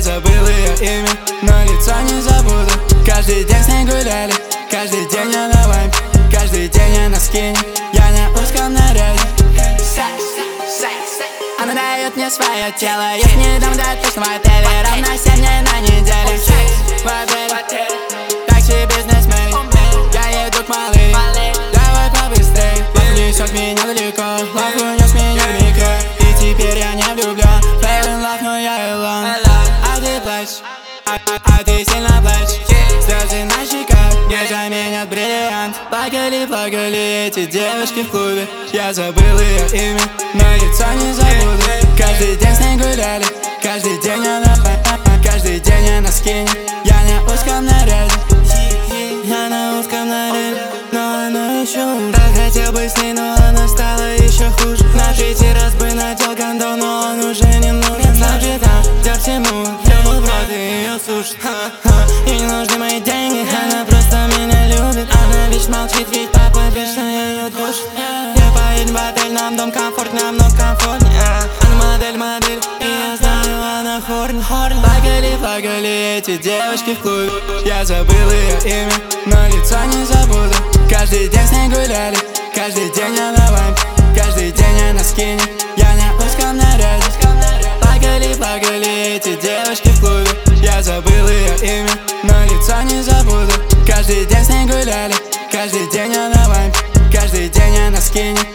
забыл ее имя, но лицо не забуду. Каждый день с ней гуляли, каждый день я на вайпе, каждый день я на скине, я на узком наряде. Она дает мне свое тело, я не дам дать пусть в отеле. Ровно 7 дней на неделе в отеле. Такси бизнесмен, я еду к малой. Давай побыстрей, лав несет меня далеко, лав унес меня в микро. И теперь я не влюблен, fail in love, но я alone. А ты плачешь, а ты сильно плачешь. Слезы на щеках не заменят бриллиант. Плакали эти девушки в клубе, я забыл ее имя, но лицо не забуду. Каждый день с ней гуляли, каждый день я на каждый день я на скине, я на узком наряде. Я на узком наряде, но она еще хуже. Так хотел бы с ней, но она стала еще хуже. На третий раз бы надел кондом, но он уже не нужен. Значит, дёр всему, прямо в рот и ее сушит. Ей не нужны мои деньги, она просто меня любит. Она лишь молчит, ведь папа вечно ее душит. Я поедем в отель, нам дом комфорт, намного комфортнее. Она модель, и я знаю, она хорни. Плакали эти девушки в клубе, я забыл ее имя, но лицо не забуду. Каждый день с ней гуляли, каждый день я на вайпе, каждый день я на скине, я на узком наряде. Плакали эти девушки в клубе, я забыл ее имя, но лицо не забуду. Каждый день с ней гуляли, каждый день я на вайпе, каждый день я на скине.